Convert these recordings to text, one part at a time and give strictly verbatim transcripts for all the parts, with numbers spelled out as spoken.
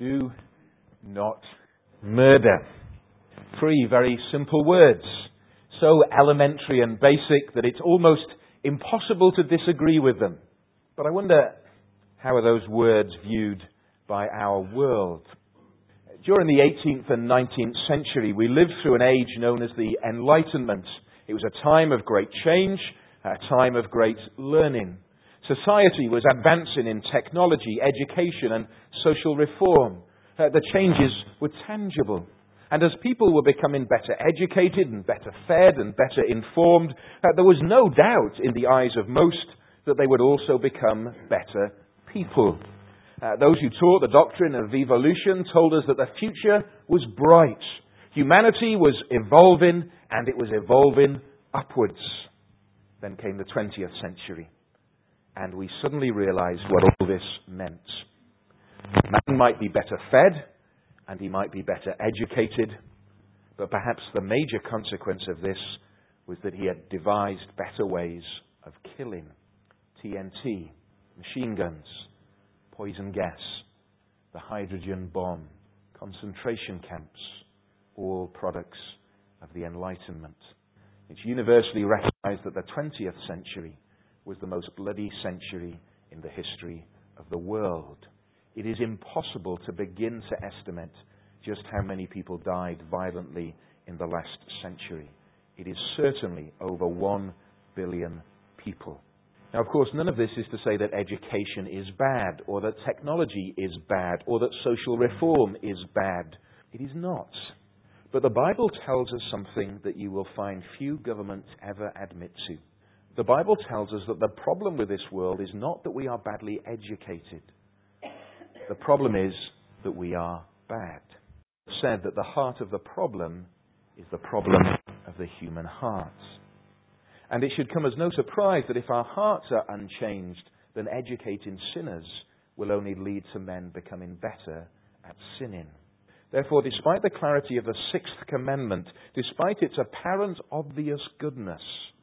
Do not murder. Three very simple words. So elementary and basic that it's almost impossible to disagree with them. But I wonder, how are those words viewed by our world? During the eighteenth and nineteenth century, we lived through an age known as the Enlightenment. It was a time of great change, a time of great learning. Society was advancing in technology, education, and social reform. Uh, the changes were tangible. And as people were becoming better educated and better fed and better informed, uh, there was no doubt in the eyes of most that they would also become better people. Uh, those who taught the doctrine of evolution told us that the future was bright. Humanity was evolving, and it was evolving upwards. Then came the twentieth century, and we suddenly realized what all this meant. Man might be better fed, and he might be better educated, but perhaps the major consequence of this was that he had devised better ways of killing. T N T, machine guns, poison gas, the hydrogen bomb, concentration camps, all products of the Enlightenment. It's universally recognized that the twentieth century was the most bloody century in the history of the world. It is impossible to begin to estimate just how many people died violently in the last century. It is certainly over one billion people. Now, of course, none of this is to say that education is bad, or that technology is bad, or that social reform is bad. It is not. But the Bible tells us something that you will find few governments ever admit to. The Bible tells us that the problem with this world is not that we are badly educated. The problem is that we are bad. It's said that the heart of the problem is the problem of the human heart. And it should come as no surprise that if our hearts are unchanged, then educating sinners will only lead to men becoming better at sinning. Therefore, despite the clarity of the sixth commandment, despite its apparent obvious goodness,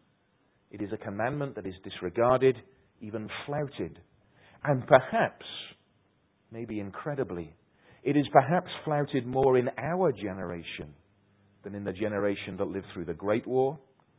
it is a commandment that is disregarded, even flouted. And perhaps, maybe incredibly, it is perhaps flouted more in our generation than in the generation that lived through the Great War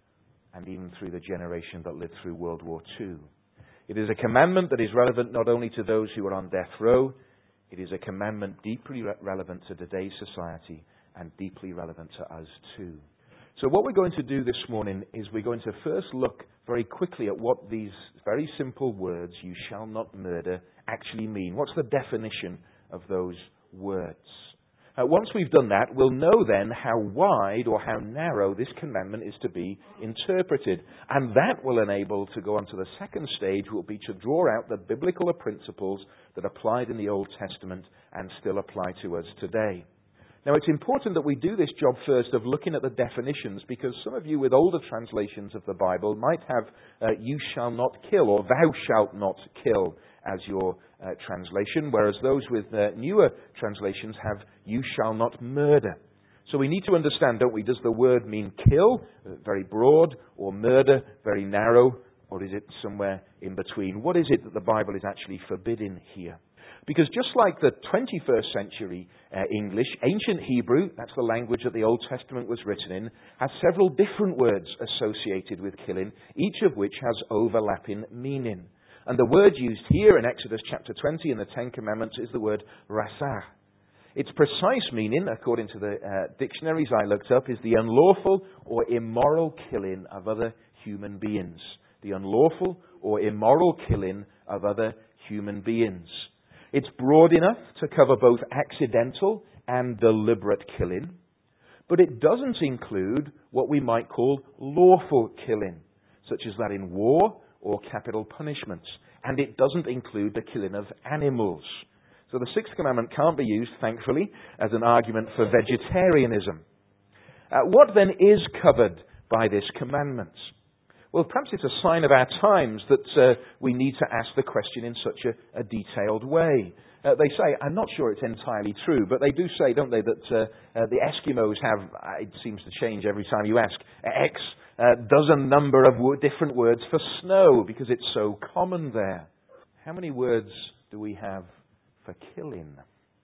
and even through the generation that lived through World War Two. It is a commandment that is relevant not only to those who are on death row, it is a commandment deeply re- relevant to today's society and deeply relevant to us too. So what we're going to do this morning is we're going to first look very quickly at what these very simple words, "you shall not murder," actually mean. What's the definition of those words? Uh, once we've done that, we'll know then how wide or how narrow this commandment is to be interpreted. And that will enable to go on to the second stage, which will be to draw out the biblical principles that applied in the Old Testament and still apply to us today. Now, it's important that we do this job first of looking at the definitions, because some of you with older translations of the Bible might have uh, "you shall not kill" or "thou shalt not kill" as your uh, translation, whereas those with uh, newer translations have "you shall not murder." So we need to understand, don't we, does the word mean kill, uh, very broad, or murder, very narrow, or is it somewhere in between? What is it that the Bible is actually forbidding here? Because just like the twenty-first century uh, English, ancient Hebrew, that's the language that the Old Testament was written in, has several different words associated with killing, each of which has overlapping meaning. And the word used here in Exodus chapter twenty in the Ten Commandments is the word rasah. Its precise meaning, according to the uh, dictionaries I looked up, is the unlawful or immoral killing of other human beings. The unlawful or immoral killing of other human beings. It's broad enough to cover both accidental and deliberate killing, but it doesn't include what we might call lawful killing, such as that in war or capital punishments. And it doesn't include the killing of animals. So the sixth commandment can't be used, thankfully, as an argument for vegetarianism. Uh, what then is covered by this commandment? Well, perhaps it's a sign of our times that uh, we need to ask the question in such a, a detailed way. Uh, they say, I'm not sure it's entirely true, but they do say, don't they, that uh, uh, the Eskimos have, uh, it seems to change every time you ask, X uh, dozen number of wo- different words for snow, because it's so common there. How many words do we have for killing?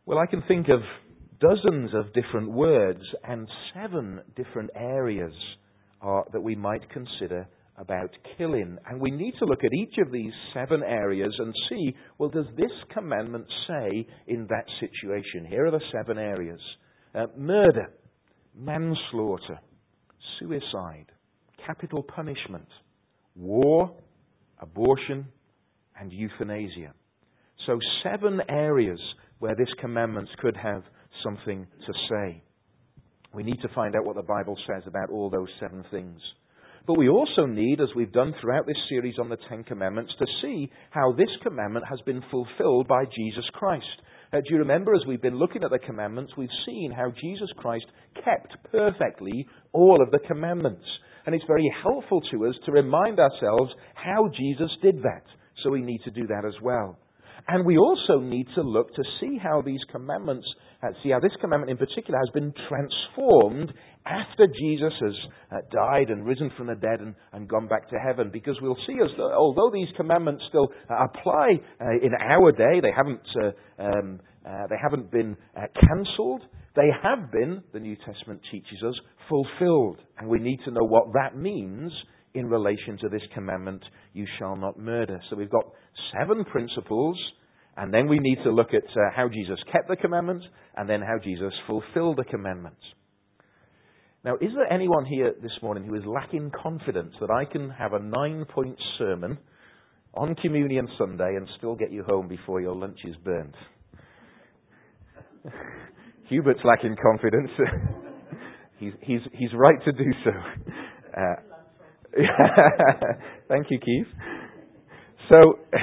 Well, I can think of dozens of different words and seven different areas uh, that we might consider about killing. And we need to look at each of these seven areas and see, well, does this commandment say in that situation? Here are the seven areas. Uh, murder, manslaughter, suicide, capital punishment, war, abortion, and euthanasia. So seven areas where this commandment could have something to say. We need to find out what the Bible says about all those seven things. But we also need, as we've done throughout this series on the Ten Commandments, to see how this commandment has been fulfilled by Jesus Christ. Uh, do you remember, as we've been looking at the commandments, we've seen how Jesus Christ kept perfectly all of the commandments. And it's very helpful to us to remind ourselves how Jesus did that. So we need to do that as well. And we also need to look to see how these commandments, uh, see how this commandment in particular has been transformed after Jesus has uh, died and risen from the dead and, and gone back to heaven. Because we'll see, as though, although these commandments still uh, apply uh, in our day, they haven't uh, um, uh, they haven't been uh, cancelled. They have been, the New Testament teaches us, fulfilled. And we need to know what that means in relation to this commandment, you shall not murder. So we've got seven principles, and then we need to look at uh, how Jesus kept the commandments, and then how Jesus fulfilled the commandments. Now, is there anyone here this morning who is lacking confidence that I can have a nine-point sermon on Communion Sunday and still get you home before your lunch is burnt? Hubert's lacking confidence. he's, he's, he's right to do so. Uh, Thank you, Keith. So,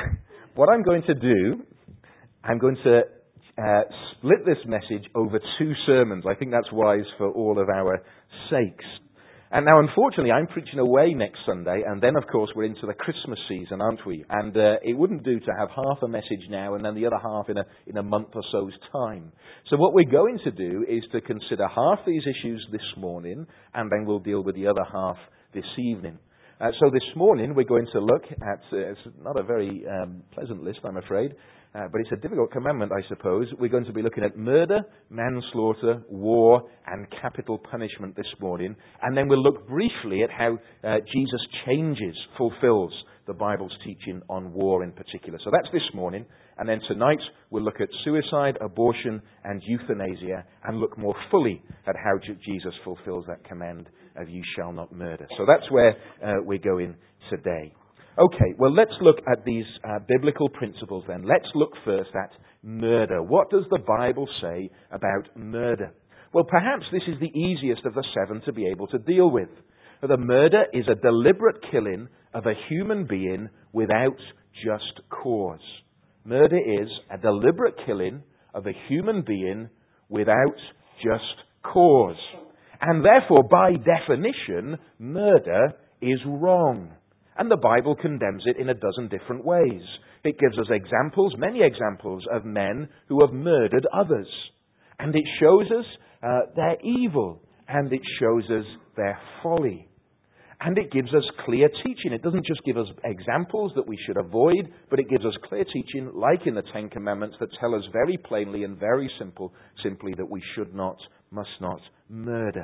what I'm going to do, I'm going to uh, split this message over two sermons. I think that's wise for all of our sakes. And now, unfortunately, I'm preaching away next Sunday, and then, of course, we're into the Christmas season, aren't we? And uh, it wouldn't do to have half a message now and then the other half in a, in a month or so's time. So what we're going to do is to consider half these issues this morning, and then we'll deal with the other half this evening. Uh, so this morning we're going to look at, uh, it's not a very um, pleasant list, I'm afraid, uh, but it's a difficult commandment, I suppose. We're going to be looking at murder, manslaughter, war, and capital punishment this morning. And then we'll look briefly at how uh, Jesus changes, fulfills the Bible's teaching on war in particular. So that's this morning. And then tonight we'll look at suicide, abortion, and euthanasia, and look more fully at how Jesus fulfills that command of you shall not murder. So that's where uh, we're going today. Okay, well, let's look at these uh, biblical principles then. Let's look first at murder. What does the Bible say about murder? Well, perhaps this is the easiest of the seven to be able to deal with. The murder is a deliberate killing of a human being without just cause. Murder is a deliberate killing of a human being without just cause. And therefore, by definition, murder is wrong. And the Bible condemns it in a dozen different ways. It gives us examples, many examples, of men who have murdered others. And it shows us uh, their evil, and it shows us their folly. And it gives us clear teaching. It doesn't just give us examples that we should avoid, but it gives us clear teaching, like in the Ten Commandments, that tell us very plainly and very simple, simply that we should not, must not murder.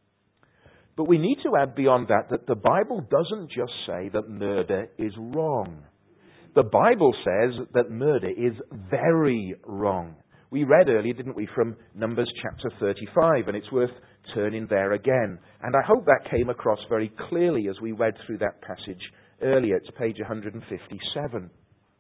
But we need to add beyond that that the Bible doesn't just say that murder is wrong. The Bible says that murder is very wrong. We read earlier, didn't we, from Numbers chapter thirty-five, and it's worth turning there again. And I hope that came across very clearly as we read through that passage earlier. It's page one fifty-seven.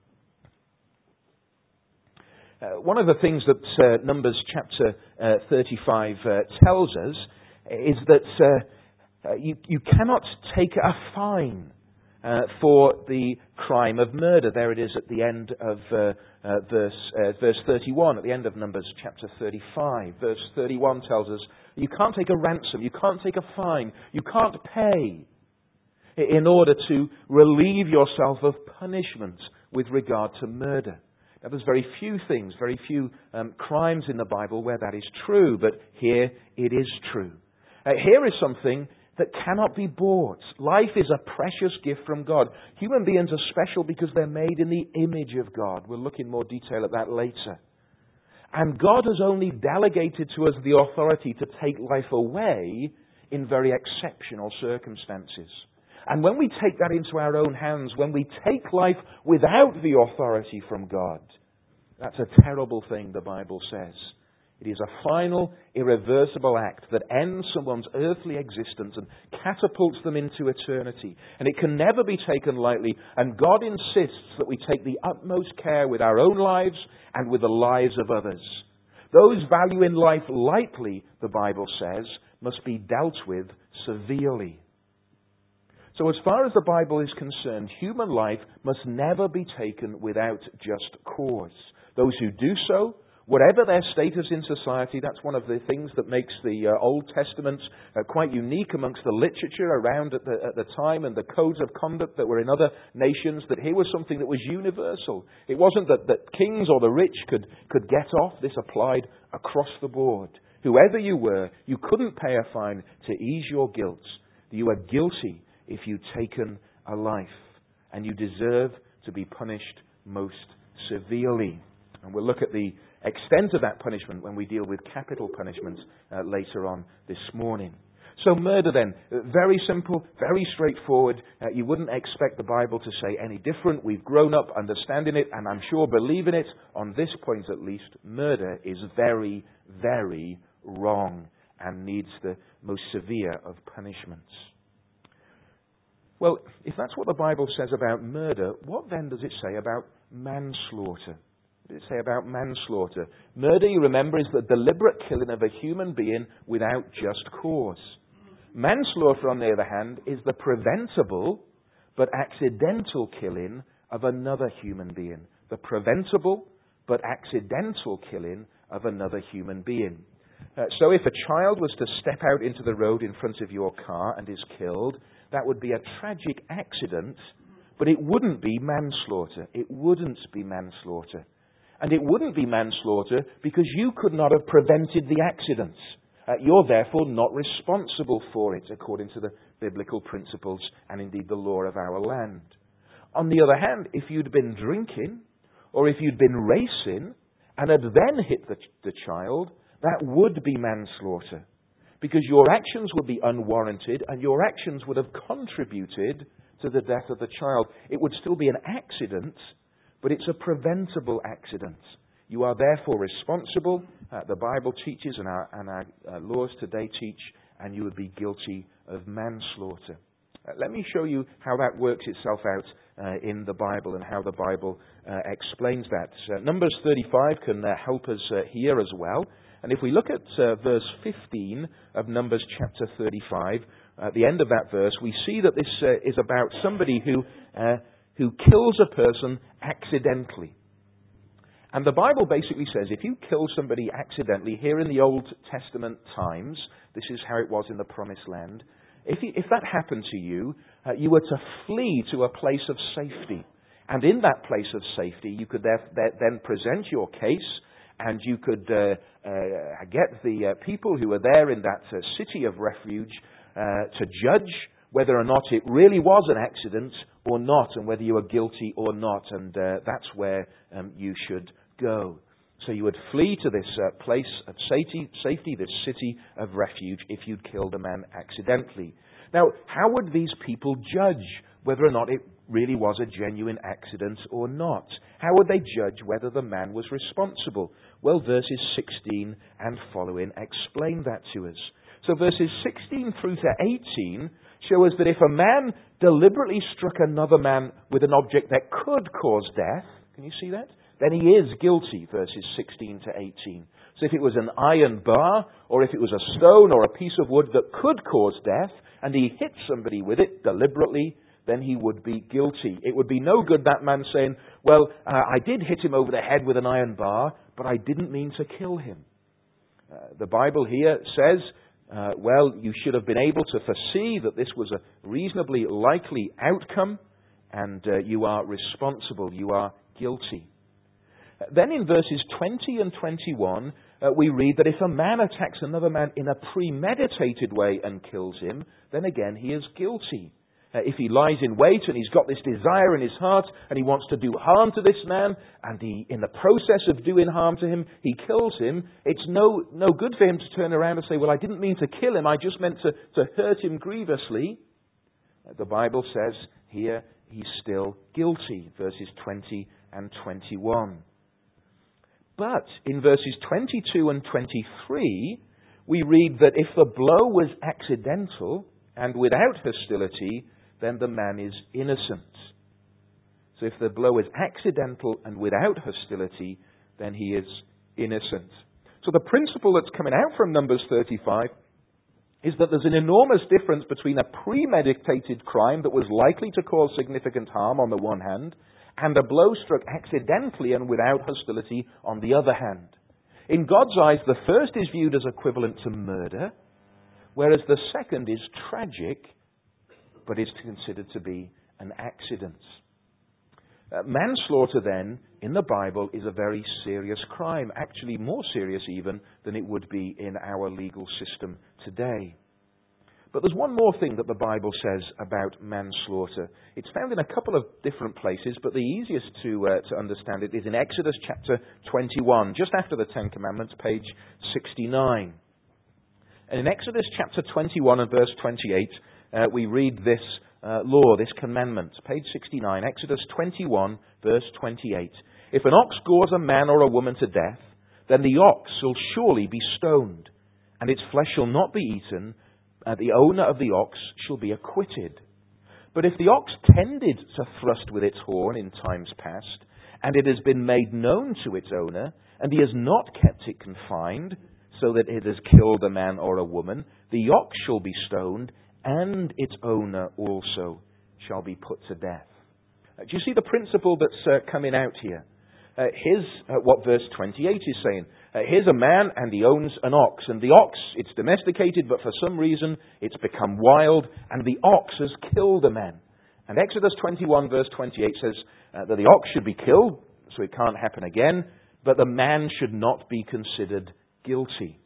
Uh, one of the things that uh, Numbers chapter uh, thirty-five uh, tells us is that uh, uh, you, you cannot take a fine uh, for the crime of murder. There it is at the end of uh, uh, verse, uh, verse thirty-one, at the end of Numbers chapter thirty-five. Verse thirty-one tells us you can't take a ransom, you can't take a fine, you can't pay in order to relieve yourself of punishment with regard to murder. Now, there's very few things, very few um, crimes in the Bible where that is true, but here it is true. Uh, here is something that cannot be bought. Life is a precious gift from God. Human beings are special because they're made in the image of God. We'll look in more detail at that later. And God has only delegated to us the authority to take life away in very exceptional circumstances. And when we take that into our own hands, when we take life without the authority from God, that's a terrible thing, the Bible says. It is a final, irreversible act that ends someone's earthly existence and catapults them into eternity. And it can never be taken lightly. And God insists that we take the utmost care with our own lives and with the lives of others. Those valuing life lightly, the Bible says, must be dealt with severely. So as far as the Bible is concerned, human life must never be taken without just cause. Those who do so, whatever their status in society, that's one of the things that makes the uh, Old Testament uh, quite unique amongst the literature around at the, at the time and the codes of conduct that were in other nations, that here was something that was universal. It wasn't that, that kings or the rich could, could get off. This applied across the board. Whoever you were, you couldn't pay a fine to ease your guilt. You were guilty if you'd taken a life, and you deserve to be punished most severely. And we'll look at the extent of that punishment when we deal with capital punishment uh, later on this morning. So murder then, very simple, very straightforward. Uh, you wouldn't expect the Bible to say any different. We've grown up understanding it, and I'm sure believing it. On this point at least, murder is very, very wrong and needs the most severe of punishments. Well, if that's what the Bible says about murder, what then does it say about manslaughter? What does it say about manslaughter? Murder, you remember, is the deliberate killing of a human being without just cause. Manslaughter, on the other hand, is the preventable but accidental killing of another human being. The preventable but accidental killing of another human being. Uh, so if a child was to step out into the road in front of your car and is killed, that would be a tragic accident, but it wouldn't be manslaughter. It wouldn't be manslaughter. And it wouldn't be manslaughter because you could not have prevented the accident. Uh, you're therefore not responsible for it, according to the biblical principles and indeed the law of our land. On the other hand, if you'd been drinking, or if you'd been racing, and had then hit the, the child, that would be manslaughter. Because your actions would be unwarranted, and your actions would have contributed to the death of the child. It would still be an accident, but it's a preventable accident. You are therefore responsible, uh, the Bible teaches and our, and our uh, laws today teach, and you would be guilty of manslaughter. Uh, let me show you how that works itself out uh, in the Bible and how the Bible uh, explains that. Uh, Numbers thirty-five can uh, help us uh, here as well. And if we look at uh, verse fifteen of Numbers chapter thirty-five, at the end of that verse, we see that this uh, is about somebody who uh, who kills a person accidentally. And the Bible basically says if you kill somebody accidentally, here in the Old Testament times, this is how it was in the Promised Land, if, you, if that happened to you, uh, you were to flee to a place of safety. And in that place of safety, you could there, there, then present your case, and you could uh, uh, get the uh, people who were there in that uh, city of refuge uh, to judge whether or not it really was an accident or not, and whether you were guilty or not. And uh, that's where um, you should go. So you would flee to this uh, place of safety, safety, this city of refuge, if you'd killed a man accidentally. Now, how would these people judge whether or not it really was a genuine accident or not? How would they judge whether the man was responsible? Well, verses sixteen and following explain that to us. So verses sixteen through to eighteen show us that if a man deliberately struck another man with an object that could cause death, can you see that? Then he is guilty, verses sixteen to eighteen. So if it was an iron bar, or if it was a stone or a piece of wood that could cause death, and he hit somebody with it deliberately, then he would be guilty. It would be no good that man saying, well, uh, I did hit him over the head with an iron bar, but I didn't mean to kill him. Uh, the Bible here says, uh, well, you should have been able to foresee that this was a reasonably likely outcome, and uh, you are responsible, you are guilty. Then in verses twenty and twenty-one, uh, we read that if a man attacks another man in a premeditated way and kills him, then again he is guilty. Uh, if he lies in wait and he's got this desire in his heart and he wants to do harm to this man, and he, in the process of doing harm to him, he kills him, it's no, no good for him to turn around and say, well, I didn't mean to kill him, I just meant to, to hurt him grievously. Uh, the Bible says here he's still guilty, verses twenty and twenty-one. But in verses twenty-two and twenty-three, we read that if the blow was accidental and without hostility, then the man is innocent. So if the blow is accidental and without hostility, then he is innocent. So the principle that's coming out from Numbers thirty-five is that there's an enormous difference between a premeditated crime that was likely to cause significant harm on the one hand, and a blow struck accidentally and without hostility on the other hand. In God's eyes, the first is viewed as equivalent to murder, whereas the second is tragic, but is considered to be an accident. Uh, manslaughter, then, in the Bible, is a very serious crime, actually more serious even than it would be in our legal system today. But there's one more thing that the Bible says about manslaughter. It's found in a couple of different places, but the easiest to uh, to understand it is in Exodus chapter twenty-one, just after the Ten Commandments, page sixty-nine. And in Exodus chapter twenty-one and verse twenty-eight, uh, we read this uh, law, this commandment. Page sixty-nine, Exodus twenty-one, verse twenty-eight. If an ox gores a man or a woman to death, then the ox shall surely be stoned, and its flesh shall not be eaten. Uh, the owner of the ox shall be acquitted. But if the ox tended to thrust with its horn in times past, and it has been made known to its owner, and he has not kept it confined, so that it has killed a man or a woman, the ox shall be stoned, and its owner also shall be put to death. Uh, do you see the principle that's uh, coming out here? Uh, here's uh, what verse twenty-eight is saying. Uh, here's a man and he owns an ox. And the ox, it's domesticated, but for some reason it's become wild, and the ox has killed a man. And Exodus twenty-one verse twenty-eight says uh, that the ox should be killed, so it can't happen again, but the man should not be considered guilty.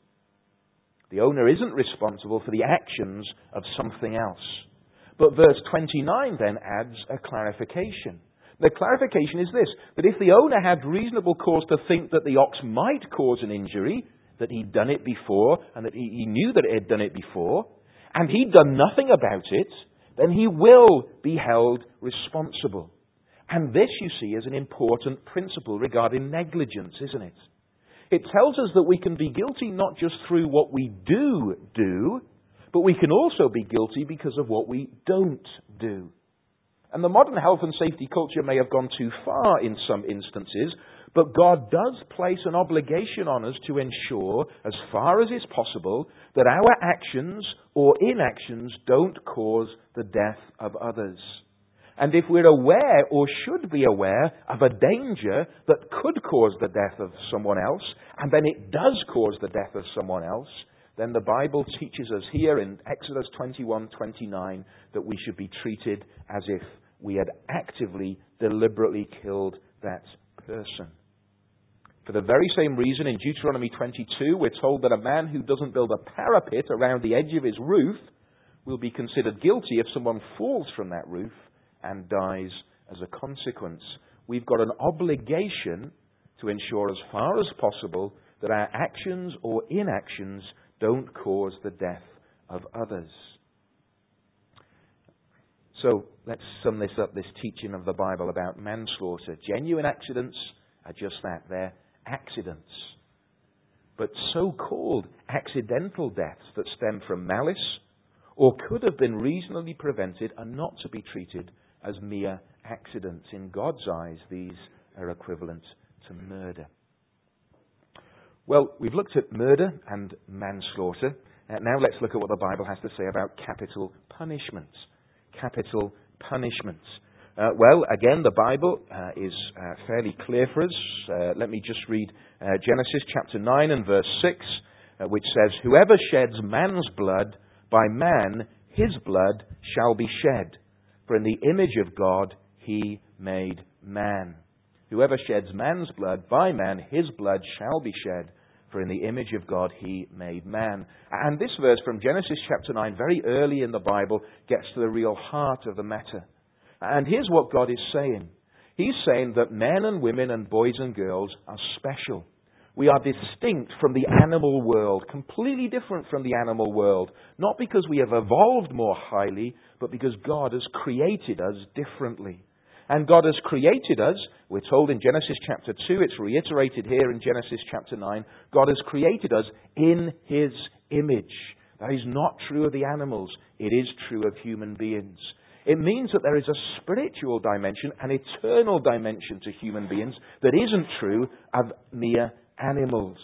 The owner isn't responsible for the actions of something else. But verse twenty-nine then adds a clarification. The clarification is this, that if the owner had reasonable cause to think that the ox might cause an injury, that he'd done it before, and that he, he knew that it had done it before, and he'd done nothing about it, then he will be held responsible. And this, you see, is an important principle regarding negligence, isn't it? It tells us that we can be guilty not just through what we do do, but we can also be guilty because of what we don't do. And the modern health and safety culture may have gone too far in some instances, but God does place an obligation on us to ensure, as far as is possible, that our actions or inactions don't cause the death of others. And if we're aware or should be aware of a danger that could cause the death of someone else, and then it does cause the death of someone else, then the Bible teaches us here in Exodus twenty-one twenty-nine that we should be treated as if we had actively, deliberately killed that person. For the very same reason, in Deuteronomy twenty-two, we're told that a man who doesn't build a parapet around the edge of his roof will be considered guilty if someone falls from that roof and dies as a consequence. We've got an obligation to ensure as far as possible that our actions or inactions don't cause the death of others. So let's sum this up, this teaching of the Bible about manslaughter. Genuine accidents are just that, they're accidents. But so-called accidental deaths that stem from malice or could have been reasonably prevented are not to be treated as mere accidents. In God's eyes, these are equivalent to murder. Well, we've looked at murder and manslaughter. Uh, now let's look at what the Bible has to say about capital punishment. Capital punishment. Uh, well, again, the Bible uh, is uh, fairly clear for us. Uh, let me just read uh, Genesis chapter nine and verse six, uh, which says, "Whoever sheds man's blood, by man his blood shall be shed. For in the image of God he made man. Whoever sheds man's blood, by man his blood shall be shed. For in the image of God he made man. And this verse from Genesis chapter nine, very early in the Bible, gets to the real heart of the matter. And here's what God is saying. He's saying that men and women and boys and girls are special. We are distinct from the animal world, completely different from the animal world. Not because we have evolved more highly, but because God has created us differently. And God has created us, we're told in Genesis chapter two, it's reiterated here in Genesis chapter nine, God has created us in His image. That is not true of the animals. It is true of human beings. It means that there is a spiritual dimension, an eternal dimension to human beings that isn't true of mere animals.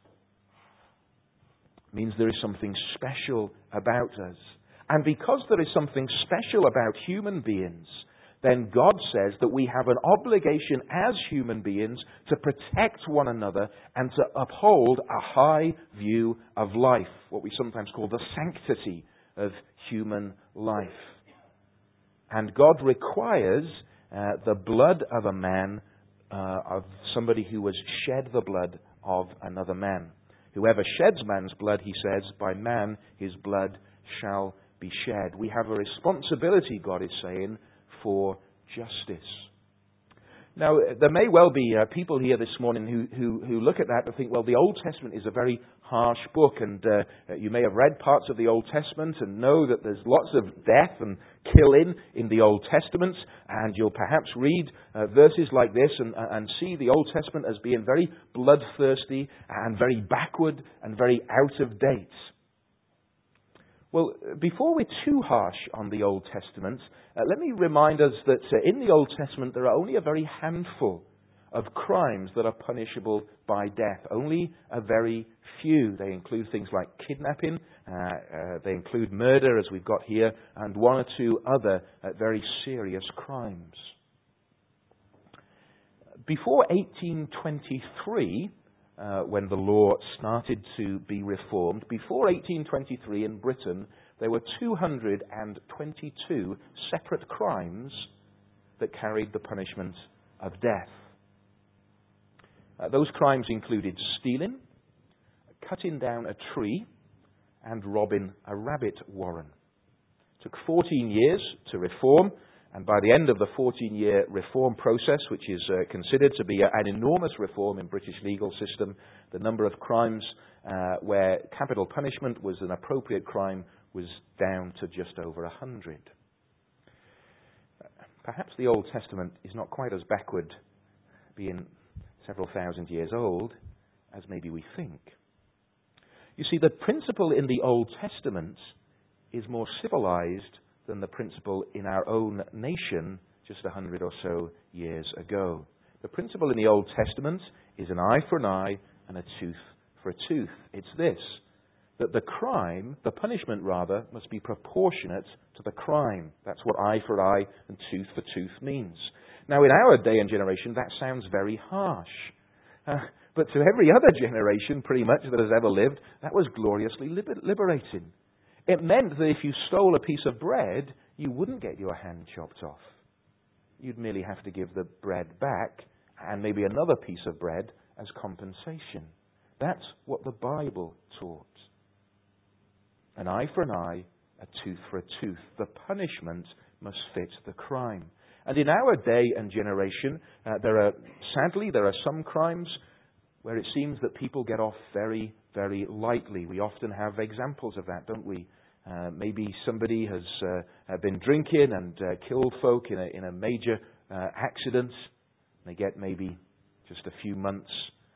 It means there is something special about us. And because there is something special about human beings, then God says that we have an obligation as human beings to protect one another and to uphold a high view of life, what we sometimes call the sanctity of human life. And God requires uh, the blood of a man, uh, of somebody who has shed the blood of another man. Whoever sheds man's blood, he says, by man his blood shall be shed. We have a responsibility, God is saying, for justice. Now, there may well be uh, people here this morning who, who, who look at that and think, well, the Old Testament is a very harsh book, and uh, you may have read parts of the Old Testament and know that there's lots of death and killing in the Old Testament, and you'll perhaps read uh, verses like this and, and see the Old Testament as being very bloodthirsty and very backward and very out of date. Well, before we're too harsh on the Old Testament, uh, let me remind us that uh, in the Old Testament there are only a very handful of crimes that are punishable by death. Only a very few. They include things like kidnapping, uh, uh, they include murder, as we've got here, and one or two other uh, very serious crimes. Before eighteen twenty-three, Uh, when the law started to be reformed, before eighteen twenty-three in Britain, there were two hundred twenty-two separate crimes that carried the punishment of death. Uh, those crimes included stealing, cutting down a tree, and robbing a rabbit warren. It took fourteen years to reform. And by the end of the fourteen-year reform process, which is uh, considered to be a, an enormous reform in British legal system, the number of crimes uh, where capital punishment was an appropriate crime was down to just over a hundred. Perhaps the Old Testament is not quite as backward, being several thousand years old, as maybe we think. You see, the principle in the Old Testament is more civilized than the principle in our own nation just a hundred or so years ago. The principle in the Old Testament is an eye for an eye and a tooth for a tooth. It's this, that the crime, the punishment rather, must be proportionate to the crime. That's what eye for eye and tooth for tooth means. Now, in our day and generation, that sounds very harsh. Uh, but to every other generation, pretty much, that has ever lived, that was gloriously liber- liberating. It meant that if you stole a piece of bread, you wouldn't get your hand chopped off. You'd merely have to give the bread back and maybe another piece of bread as compensation. That's what the Bible taught. An eye for an eye, a tooth for a tooth. The punishment must fit the crime. And in our day and generation, uh, there are, sadly, there are some crimes where it seems that people get off very, very lightly. We often have examples of that, don't we? Uh, maybe somebody has uh, been drinking and uh, killed folk in a, in a major uh, accident. They get maybe just a few months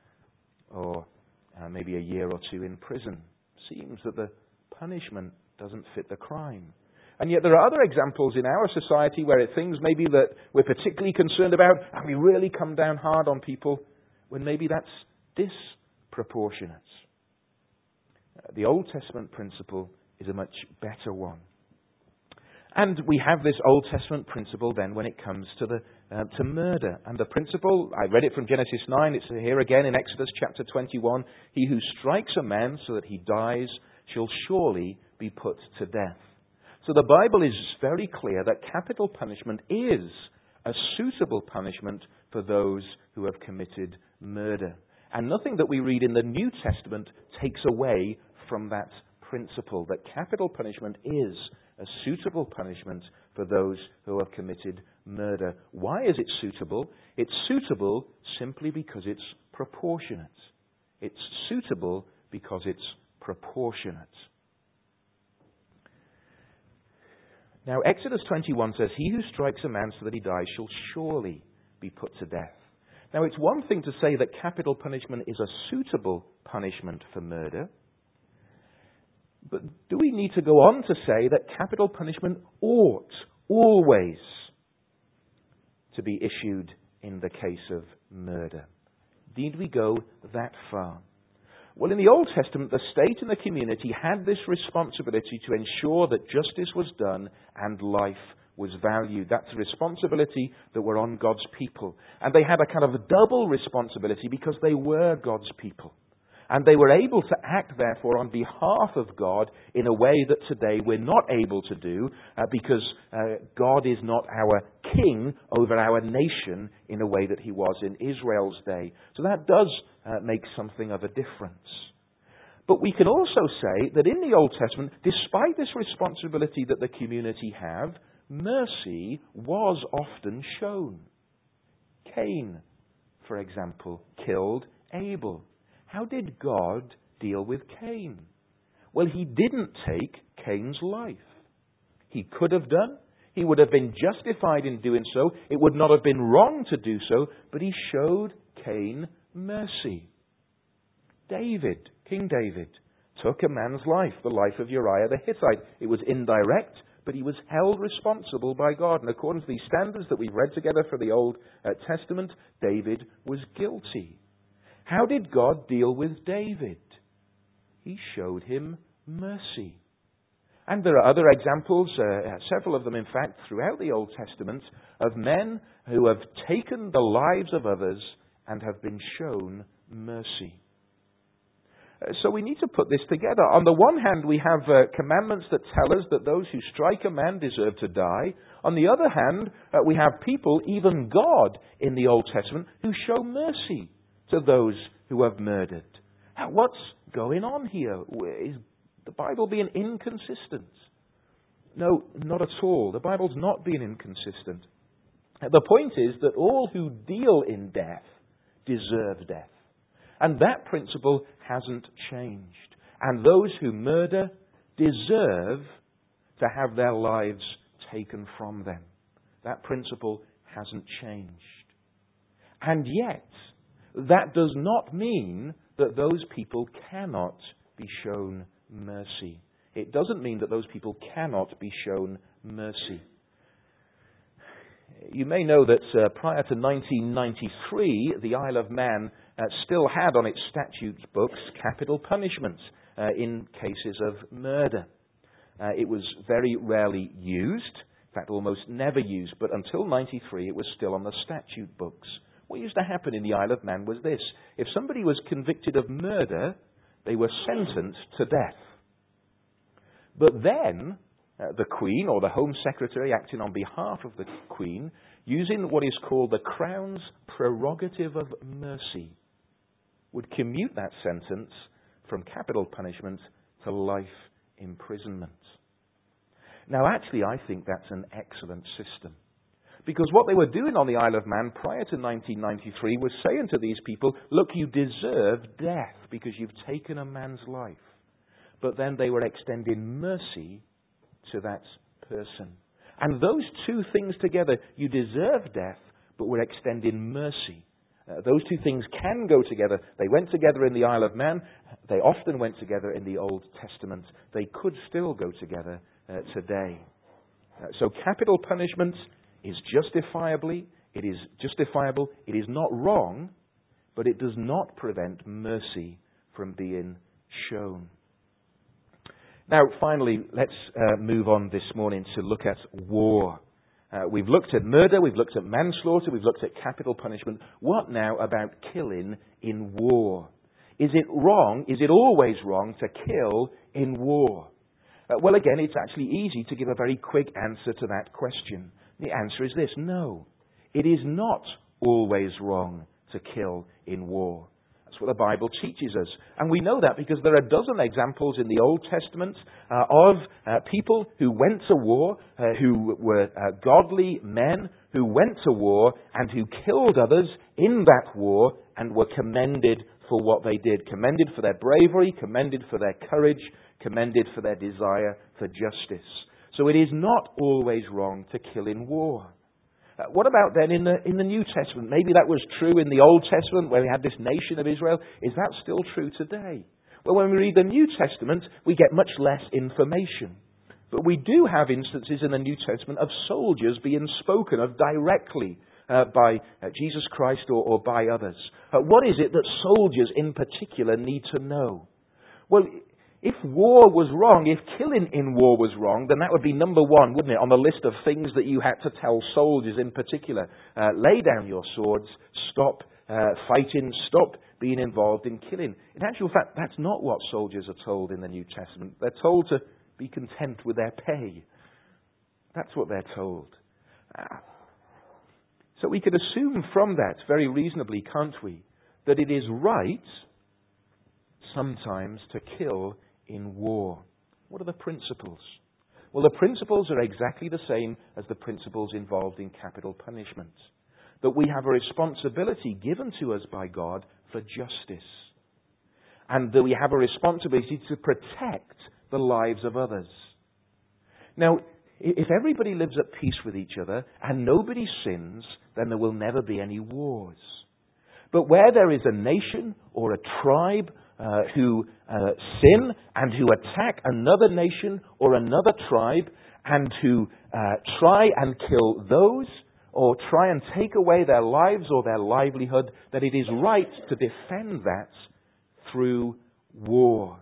or uh, maybe a year or two in prison. Seems that the punishment doesn't fit the crime. And yet there are other examples in our society where it's things maybe that we're particularly concerned about, and we really come down hard on people when maybe that's disproportionate. The Old Testament principle is a much better one. And we have this Old Testament principle then when it comes to the uh, to murder. And the principle, I read it from Genesis nine, it's here again in Exodus chapter twenty-one. He who strikes a man so that he dies shall surely be put to death. So the Bible is very clear that capital punishment is a suitable punishment for those who have committed murder. And nothing that we read in the New Testament takes away from that principle, that capital punishment is a suitable punishment for those who have committed murder. Why is it suitable? It's suitable simply because it's proportionate. It's suitable because it's proportionate. Now, Exodus twenty-one says, "He who strikes a man so that he dies shall surely be put to death." Now, it's one thing to say that capital punishment is a suitable punishment for murder, but do we need to go on to say that capital punishment ought always to be issued in the case of murder? Need we go that far? Well, in the Old Testament, the state and the community had this responsibility to ensure that justice was done and life was valued. That's a responsibility that were on God's people. And they had a kind of a double responsibility because they were God's people. And they were able to act, therefore, on behalf of God in a way that today we're not able to do uh, because uh, God is not our king over our nation in a way that he was in Israel's day. So that does uh, make something of a difference. But we can also say that in the Old Testament, despite this responsibility that the community have, mercy was often shown. Cain, for example, killed Abel. How did God deal with Cain? Well, he didn't take Cain's life. He could have done. He would have been justified in doing so. It would not have been wrong to do so, but he showed Cain mercy. David, King David, took a man's life, the life of Uriah the Hittite. It was indirect, but he was held responsible by God. And according to these standards that we've read together for the Old uh, Testament, David was guilty. How did God deal with David? He showed him mercy. And there are other examples, uh, several of them in fact, throughout the Old Testament, of men who have taken the lives of others and have been shown mercy. Uh, so we need to put this together. On the one hand, we have uh, commandments that tell us that those who strike a man deserve to die. On the other hand, uh, we have people, even God, in the Old Testament, who show mercy to those who have murdered. Now, what's going on here? Is the Bible being inconsistent? No, not at all. The Bible's not being inconsistent. The point is that all who deal in death deserve death. And that principle hasn't changed. And those who murder deserve to have their lives taken from them. That principle hasn't changed. And yet, that does not mean that those people cannot be shown mercy. It doesn't mean that those people cannot be shown mercy. You may know that uh, prior to nineteen ninety-three, the Isle of Man uh, still had on its statute books capital punishment uh, in cases of murder. Uh, it was very rarely used, in fact almost never used, but until ninety-three it was still on the statute books. What used to happen in the Isle of Man was this. If somebody was convicted of murder, they were sentenced to death. But then, uh, the Queen, or the Home Secretary acting on behalf of the Queen, using what is called the Crown's prerogative of mercy, would commute that sentence from capital punishment to life imprisonment. Now, actually, I think that's an excellent system. Because what they were doing on the Isle of Man prior to nineteen ninety-three was saying to these people, look, you deserve death because you've taken a man's life. But then they were extending mercy to that person. And those two things together, you deserve death, but we're extending mercy. Uh, those two things can go together. They went together in the Isle of Man. They often went together in the Old Testament. They could still go together uh, today. Uh, so capital punishment is justifiably, it is justifiable, it is not wrong, but it does not prevent mercy from being shown. Now, finally, let's uh, move on this morning to look at war. Uh, we've looked at murder, we've looked at manslaughter, we've looked at capital punishment. What now about killing in war? Is it wrong, is it always wrong to kill in war? Uh, well, again, it's actually easy to give a very quick answer to that question. The answer is this: no, it is not always wrong to kill in war. That's what the Bible teaches us. And we know that because there are a dozen examples in the Old Testament uh, of uh, people who went to war, uh, who were uh, godly men, who went to war and who killed others in that war and were commended for what they did. Commended for their bravery, commended for their courage, commended for their desire for justice. So it is not always wrong to kill in war. Uh, what about then in the in the New Testament? Maybe that was true in the Old Testament where we had this nation of Israel. Is that still true today? Well, when we read the New Testament, we get much less information. But we do have instances in the New Testament of soldiers being spoken of directly uh, by uh, Jesus Christ or, or by others. Uh, what is it that soldiers in particular need to know? Well, if war was wrong, if killing in war was wrong, then that would be number one, wouldn't it, on the list of things that you had to tell soldiers in particular. Uh, lay down your swords, stop uh, fighting, stop being involved in killing. In actual fact, that's not what soldiers are told in the New Testament. They're told to be content with their pay. That's what they're told. Uh, so we could assume from that, very reasonably, can't we, that it is right sometimes to kill in war. What are the principles? Well, the principles are exactly the same as the principles involved in capital punishment. That we have a responsibility given to us by God for justice. And that we have a responsibility to protect the lives of others. Now, if everybody lives at peace with each other and nobody sins, then there will never be any wars. But where there is a nation or a tribe uh, who uh, sin and who attack another nation or another tribe and who uh, try and kill those or try and take away their lives or their livelihood, that it is right to defend that through war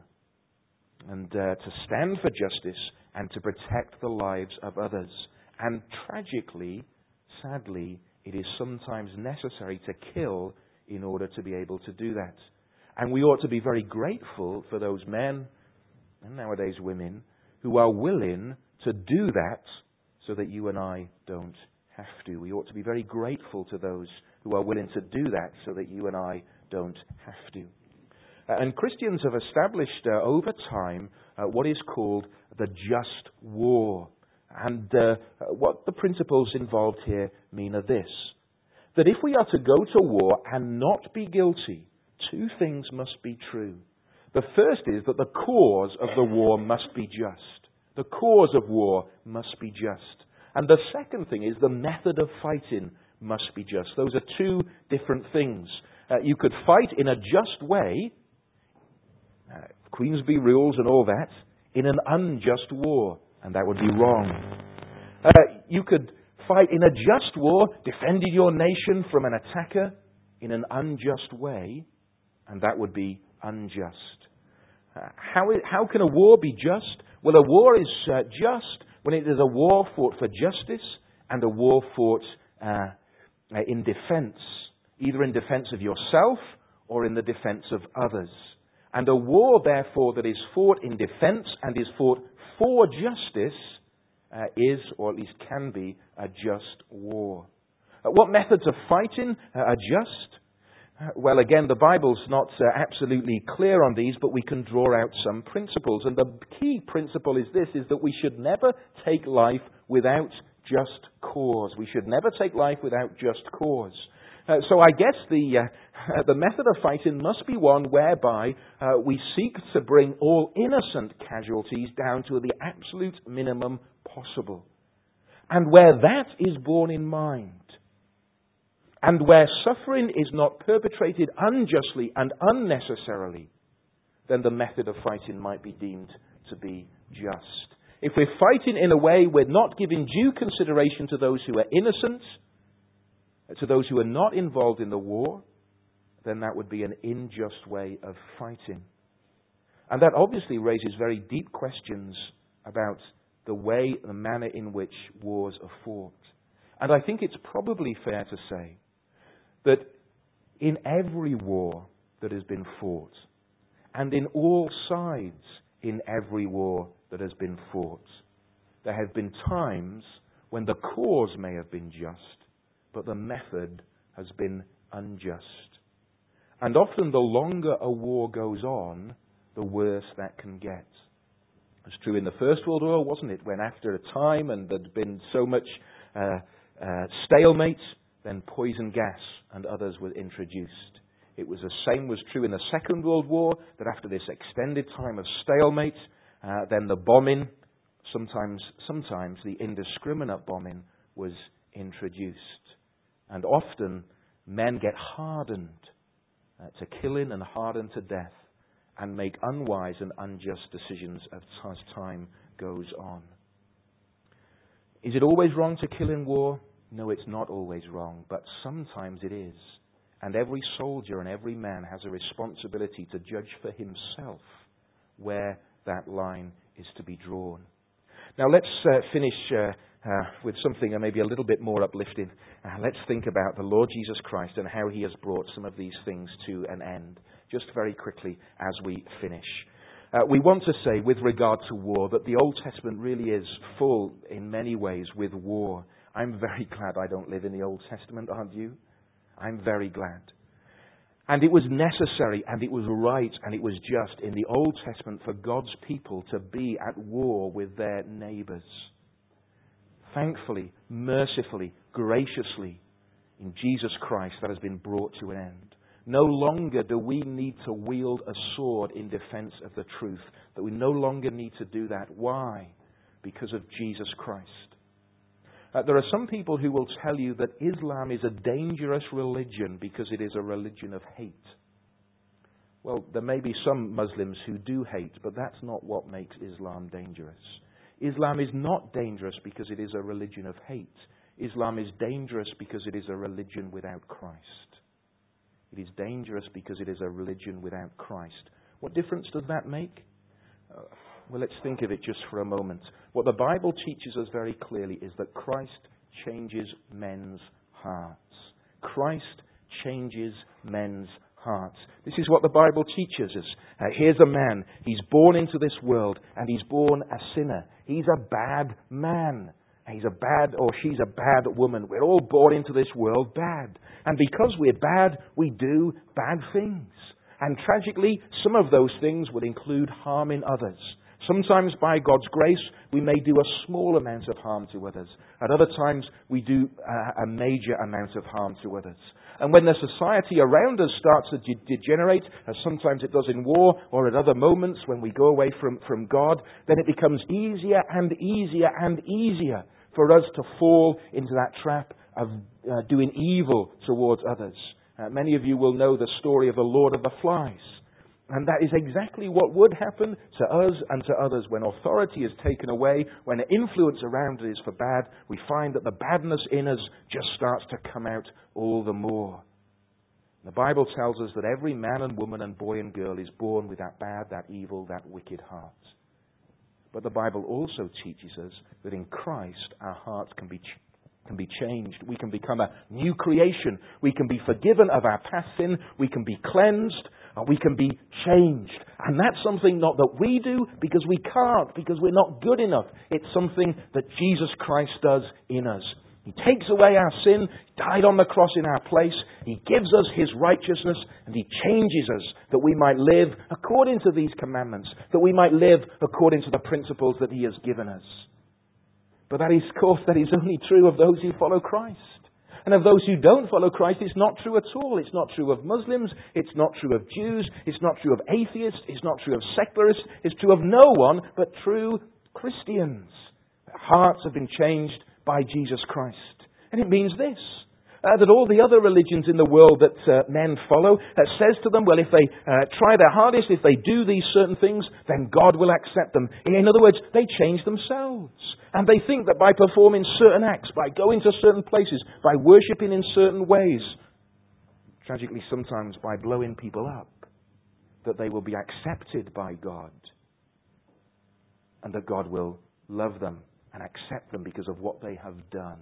and uh, to stand for justice and to protect the lives of others. And tragically, sadly, it is sometimes necessary to kill in order to be able to do that. And we ought to be very grateful for those men, and nowadays women, who are willing to do that so that you and I don't have to. We ought to be very grateful to those who are willing to do that so that you and I don't have to. Uh, and Christians have established uh, over time uh, what is called the just war. And uh, what the principles involved here mean are this: that if we are to go to war and not be guilty, two things must be true. The first is that the cause of the war must be just. The cause of war must be just. And the second thing is the method of fighting must be just. Those are two different things. Uh, you could fight in a just way, uh, Queensberry rules and all that, in an unjust war, and that would be wrong. Uh, you could fight in a just war, defending your nation from an attacker in an unjust way, and that would be unjust. Uh, how, is, how can a war be just? Well, a war is uh, just when it is a war fought for justice and a war fought uh, uh, in defense, either in defense of yourself or in the defense of others. And a war, therefore, that is fought in defense and is fought for justice uh, is, or at least can be, a just war. Uh, what methods of fighting uh, are just? Uh, well, again, the Bible's not uh, absolutely clear on these, but we can draw out some principles. And the key principle is this, is that we should never take life without just cause. We should never take life without just cause. Uh, so I guess the uh, the method of fighting must be one whereby uh, we seek to bring all innocent casualties down to the absolute minimum possible. And where that is borne in mind, and where suffering is not perpetrated unjustly and unnecessarily, then the method of fighting might be deemed to be just. If we're fighting in a way we're not giving due consideration to those who are innocent, to those who are not involved in the war, then that would be an unjust way of fighting. And that obviously raises very deep questions about the way, the manner in which wars are fought. And I think it's probably fair to say that in every war that has been fought, and in all sides in every war that has been fought, there have been times when the cause may have been just, but the method has been unjust. And often the longer a war goes on, the worse that can get. It was true in the First World War, wasn't it? When after a time and there'd been so much uh, uh, stalemate, then poison gas and others were introduced. It was the same was true in the Second World War, that after this extended time of stalemate, uh, then the bombing, sometimes, sometimes the indiscriminate bombing was introduced. And often men get hardened uh, to killing and hardened to death and make unwise and unjust decisions as time goes on. Is it always wrong to kill in war? No, it's not always wrong, but sometimes it is. And every soldier and every man has a responsibility to judge for himself where that line is to be drawn. Now let's uh, finish uh, uh, with something maybe a little bit more uplifting. Uh, let's think about the Lord Jesus Christ and how he has brought some of these things to an end. Just very quickly as we finish. Uh, we want to say with regard to war that the Old Testament really is full in many ways with war. I'm very glad I don't live in the Old Testament, aren't you? I'm very glad. And it was necessary and it was right and it was just in the Old Testament for God's people to be at war with their neighbours. Thankfully, mercifully, graciously, in Jesus Christ that has been brought to an end. No longer do we need to wield a sword in defense of the truth. That we no longer need to do that. Why? Because of Jesus Christ. Uh, there are some people who will tell you that Islam is a dangerous religion because it is a religion of hate. Well, there may be some Muslims who do hate, but that's not what makes Islam dangerous. Islam is not dangerous because it is a religion of hate. Islam is dangerous because it is a religion without Christ. It is dangerous because it is a religion without Christ. What difference does that make? Uh, well, let's think of it just for a moment. What the Bible teaches us very clearly is that Christ changes men's hearts. Christ changes men's hearts. This is what the Bible teaches us. Uh, here's a man. He's born into this world and he's born a sinner. He's a bad man. He's a bad, or she's a bad woman. We're all born into this world bad. And because we're bad, we do bad things. And tragically, some of those things will include harming others. Sometimes by God's grace, we may do a small amount of harm to others. At other times, we do uh, a major amount of harm to others. And when the society around us starts to de- degenerate, as sometimes it does in war or at other moments when we go away from, from God, then it becomes easier and easier and easier for us to fall into that trap of uh, doing evil towards others. Uh, many of you will know the story of the Lord of the Flies. And that is exactly what would happen to us and to others when authority is taken away, when the influence around it is for bad. We find that the badness in us just starts to come out all the more. The Bible tells us that every man and woman and boy and girl is born with that bad, that evil, that wicked heart. But the Bible also teaches us that in Christ our hearts can be ch- can be changed. We can become a new creation. We can be forgiven of our past sin. We can be cleansed. And we can be changed. And that's something not that we do because we can't, because we're not good enough. It's something that Jesus Christ does in us. He takes away our sin, died on the cross in our place. He gives us His righteousness and He changes us that we might live according to these commandments, that we might live according to the principles that He has given us. But that is, of course, that is only true of those who follow Christ. And of those who don't follow Christ, it's not true at all. It's not true of Muslims. It's not true of Jews. It's not true of atheists. It's not true of secularists. It's true of no one but true Christians. Their hearts have been changed by Jesus Christ. And it means this, uh, that all the other religions in the world that uh, men follow, uh, says to them, well, if they uh, try their hardest, if they do these certain things, then God will accept them. In other words, they change themselves. And they think that by performing certain acts, by going to certain places, by worshipping in certain ways, tragically sometimes by blowing people up, that they will be accepted by God. And that God will love them and accept them because of what they have done.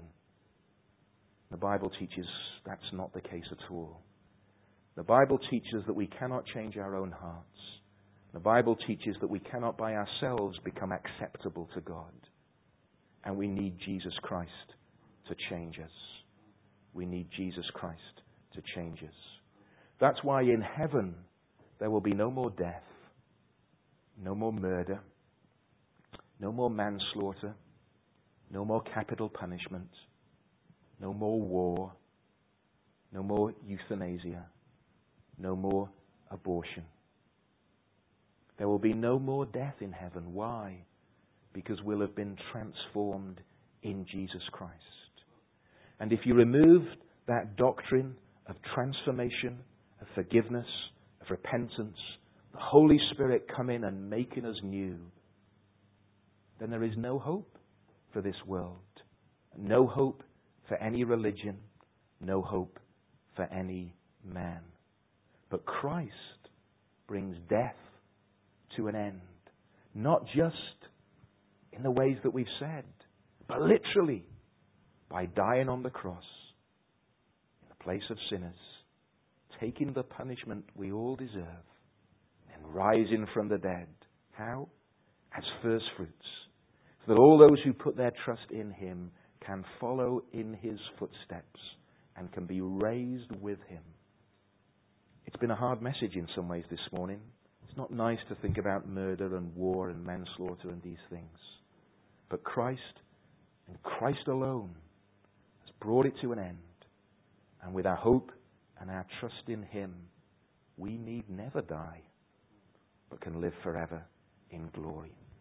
The Bible teaches that's not the case at all. The Bible teaches that we cannot change our own hearts. The Bible teaches that we cannot by ourselves become acceptable to God. And we need Jesus Christ to change us. We need Jesus Christ to change us. That's why in heaven there will be no more death, no more murder, no more manslaughter, no more capital punishment, no more war, no more euthanasia, no more abortion. There will be no more death in heaven. Why? Because we'll have been transformed in Jesus Christ. And if you remove that doctrine of transformation, of forgiveness, of repentance, the Holy Spirit come in and making us new, then there is no hope for this world. No hope for any religion. No hope for any man. But Christ brings death to an end. Not just in the ways that we've said, but literally by dying on the cross in the place of sinners, taking the punishment we all deserve, and rising from the dead. How? As first fruits. So that all those who put their trust in Him can follow in His footsteps and can be raised with Him. It's been a hard message in some ways this morning. It's not nice to think about murder and war and manslaughter and these things. But Christ, and Christ alone, has brought it to an end. And with our hope and our trust in Him, we need never die, but can live forever in glory.